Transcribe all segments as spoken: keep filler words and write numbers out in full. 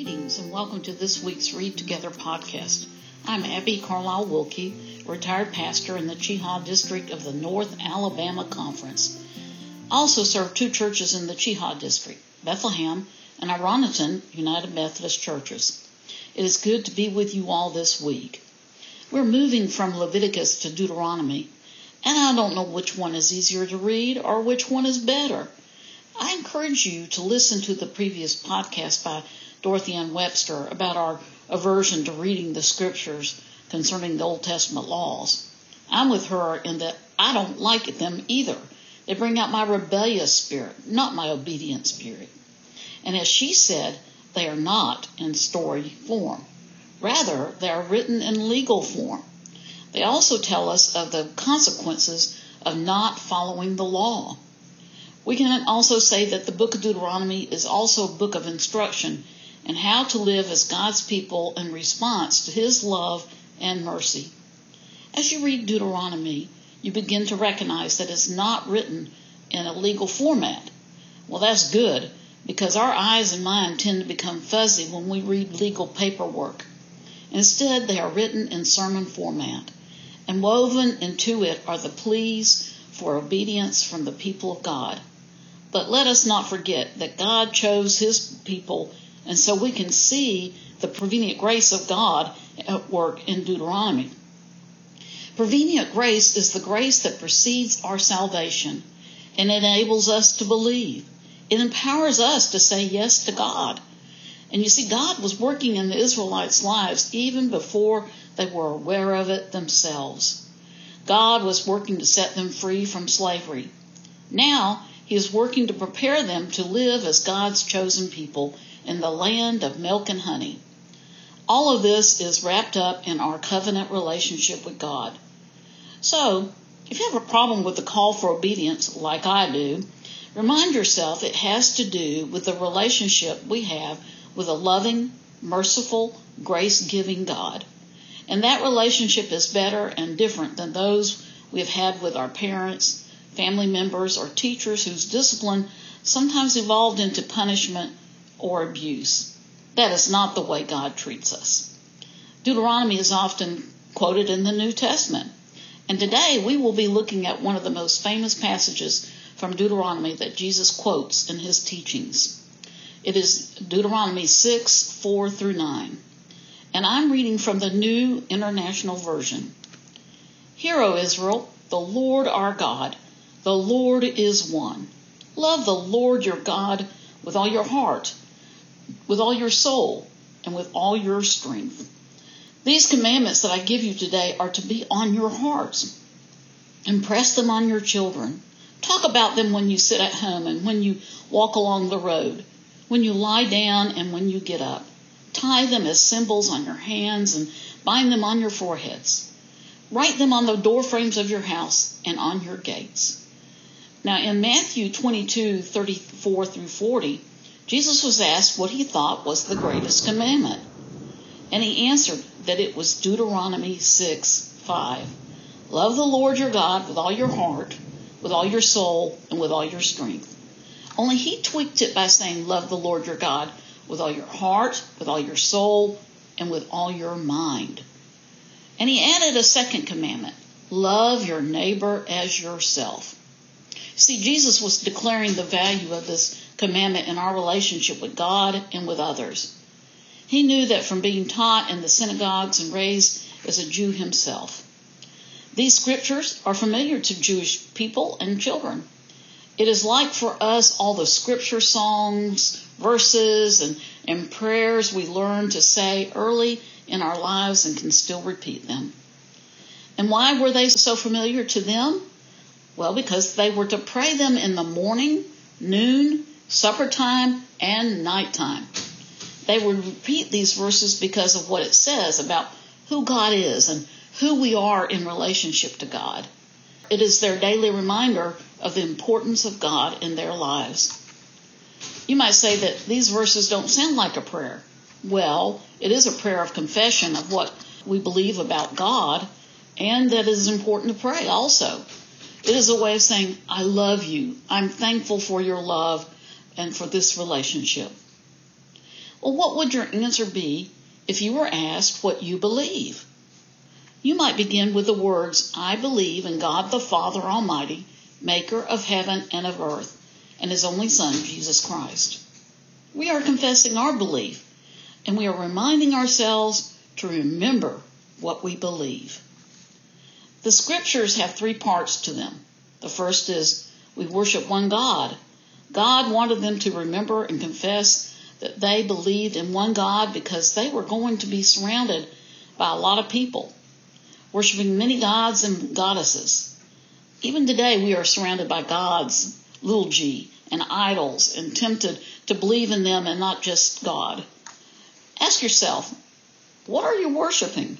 Greetings and welcome to this week's Read Together podcast. I'm Abby Carlisle Wilkie, retired pastor in the Chehaw District of the North Alabama Conference. I also serve two churches in the Chehaw District, Bethlehem and Ironton United Methodist Churches. It is good to be with you all this week. We're moving from Leviticus to Deuteronomy, and I don't know which one is easier to read or which one is better. I encourage you to listen to the previous podcast by Dorothy Ann Webster about our aversion to reading the scriptures concerning the Old Testament laws. I'm with her in that I don't like them either. They bring out my rebellious spirit, not my obedient spirit. And as she said, they are not in story form. Rather, they are written in legal form. They also tell us of the consequences of not following the law. We can also say that the book of Deuteronomy is also a book of instruction and how to live as God's people in response to His love and mercy. As you read Deuteronomy, you begin to recognize that it's not written in a legal format. Well, that's good, because our eyes and mind tend to become fuzzy when we read legal paperwork. Instead, they are written in sermon format, and woven into it are the pleas for obedience from the people of God. But let us not forget that God chose His people, and so we can see the prevenient grace of God at work in Deuteronomy. Prevenient grace is the grace that precedes our salvation and enables us to believe. It empowers us to say yes to God. And you see, God was working in the Israelites' lives even before they were aware of it themselves. God was working to set them free from slavery. Now, He is working to prepare them to live as God's chosen people in the land of milk and honey. All of this is wrapped up in our covenant relationship with God. So, if you have a problem with the call for obedience, like I do, remind yourself it has to do with the relationship we have with a loving, merciful, grace-giving God. And that relationship is better and different than those we've had with our parents, family members, or teachers whose discipline sometimes evolved into punishment or abuse. That is not the way God treats us. Deuteronomy is often quoted in the New Testament. And today we will be looking at one of the most famous passages from Deuteronomy that Jesus quotes in His teachings. It is Deuteronomy six, four through nine. And I'm reading from the New International Version. Hear, O Israel, the Lord our God, the Lord is one. Love the Lord your God with all your heart, with all your soul, and with all your strength. These commandments that I give you today are to be on your hearts. Impress them on your children. Talk about them when you sit at home and when you walk along the road, when you lie down and when you get up. Tie them as symbols on your hands and bind them on your foreheads. Write them on the doorframes of your house and on your gates. Now, in Matthew twenty-two, thirty-four through forty, Jesus was asked what he thought was the greatest commandment. And he answered that it was Deuteronomy six, five. Love the Lord your God with all your heart, with all your soul, and with all your strength. Only he tweaked it by saying, love the Lord your God with all your heart, with all your soul, and with all your mind. And he added a second commandment, love your neighbor as yourself. See, Jesus was declaring the value of this commandment in our relationship with God and with others. He knew that from being taught in the synagogues and raised as a Jew himself. These scriptures are familiar to Jewish people and children. It is like for us all the scripture songs, verses, and, and prayers we learn to say early in our lives and can still repeat them. And why were they so familiar to them? Well, because they were to pray them in the morning, noon, supper time, and nighttime. They would repeat these verses because of what it says about who God is and who we are in relationship to God. It is their daily reminder of the importance of God in their lives. You might say that these verses don't sound like a prayer. Well, it is a prayer of confession of what we believe about God, and that it is important to pray also. It is a way of saying, I love you. I'm thankful for your love and for this relationship. Well, what would your answer be if you were asked what you believe? You might begin with the words, I believe in God the Father Almighty, maker of heaven and of earth, and his only Son, Jesus Christ. We are confessing our belief, and we are reminding ourselves to remember what we believe. The scriptures have three parts to them. The first is we worship one God. God wanted them to remember and confess that they believed in one God because they were going to be surrounded by a lot of people, worshiping many gods and goddesses. Even today we are surrounded by gods, little g, and idols, and tempted to believe in them and not just God. Ask yourself, what are you worshiping?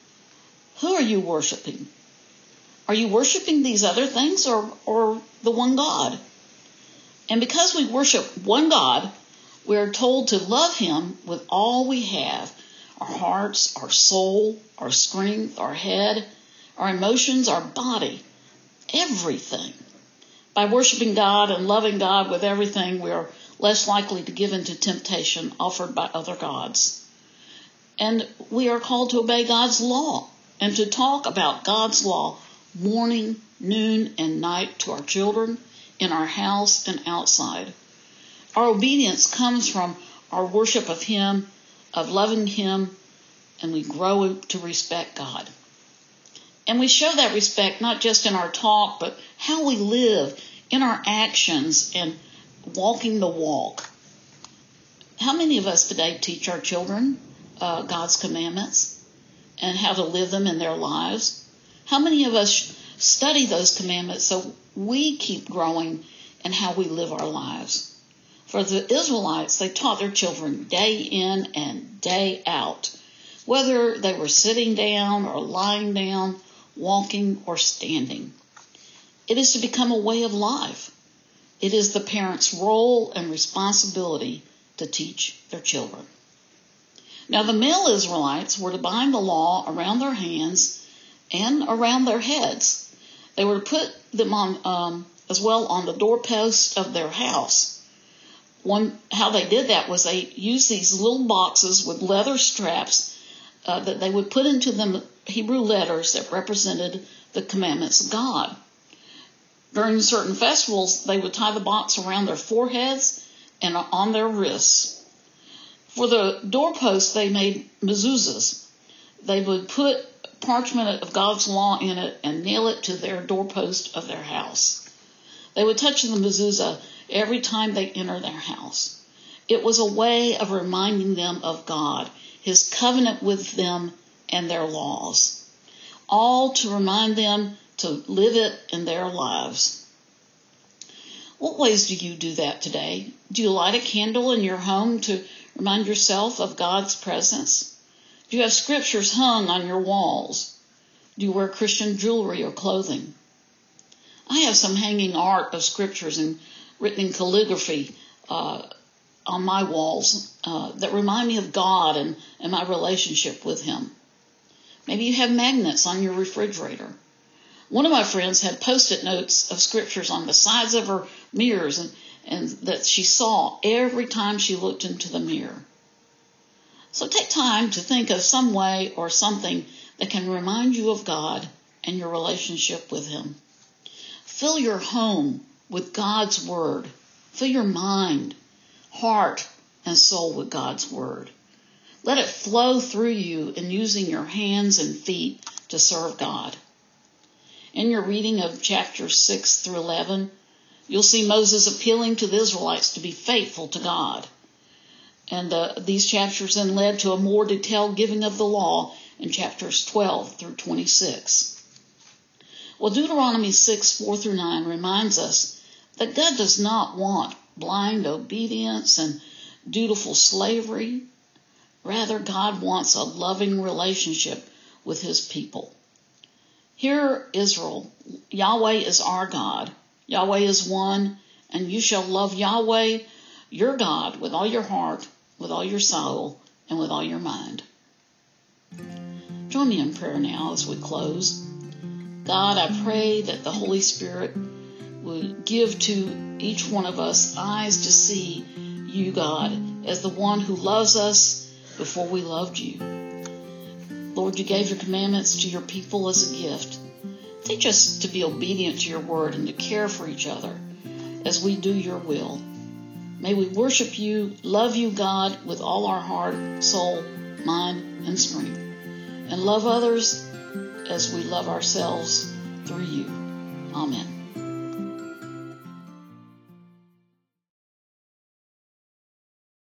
Who are you worshiping? Are you worshiping these other things or, or the one God? And because we worship one God, we are told to love him with all we have, our hearts, our soul, our strength, our head, our emotions, our body, everything. By worshiping God and loving God with everything, we are less likely to give in to temptation offered by other gods. And we are called to obey God's law and to talk about God's law morning, noon, and night to our children, in our house, and outside. Our obedience comes from our worship of him, of loving him, and we grow to respect God. And we show that respect not just in our talk, but how we live, in our actions, and walking the walk. How many of us today teach our children uh, God's commandments and how to live them in their lives? How many of us study those commandments so we keep growing in how we live our lives? For the Israelites, they taught their children day in and day out, whether they were sitting down or lying down, walking or standing. It is to become a way of life. It is the parents' role and responsibility to teach their children. Now, the male Israelites were to bind the law around their hands and around their heads. They were to put them on um, as well on the doorpost of their house. One, how they did that was they used these little boxes with leather straps uh, that they would put into them Hebrew letters that represented the commandments of God. During certain festivals, they would tie the box around their foreheads and on their wrists. For the doorposts, they made mezuzahs. They would put parchment of God's law in it and nail it to their doorpost of their house. They would touch the mezuzah every time they enter their house. It was a way of reminding them of God, his covenant with them and their laws, all to remind them to live it in their lives. What ways do you do that today? Do you light a candle in your home to remind yourself of God's presence? Do you have scriptures hung on your walls? Do you wear Christian jewelry or clothing? I have some hanging art of scriptures and written in calligraphy uh, on my walls uh, that remind me of God and, and my relationship with him. Maybe you have magnets on your refrigerator. One of my friends had post-it notes of scriptures on the sides of her mirrors and, and that she saw every time she looked into the mirror. So take time to think of some way or something that can remind you of God and your relationship with him. Fill your home with God's word. Fill your mind, heart, and soul with God's word. Let it flow through you in using your hands and feet to serve God. In your reading of chapters six through eleven, you'll see Moses appealing to the Israelites to be faithful to God. And uh, these chapters then led to a more detailed giving of the law in chapters twelve through twenty-six. Well, Deuteronomy six, four through nine reminds us that God does not want blind obedience and dutiful slavery. Rather, God wants a loving relationship with his people. Hear, Israel, Yahweh is our God. Yahweh is one, and you shall love Yahweh, your God, with all your heart, with all your soul, and with all your mind. Join me in prayer now as we close. God, I pray that the Holy Spirit would give to each one of us eyes to see you, God, as the one who loves us before we loved you. Lord, you gave your commandments to your people as a gift. Teach us to be obedient to your word and to care for each other as we do your will. May we worship you, love you, God, with all our heart, soul, mind, and strength, and love others as we love ourselves through you. Amen.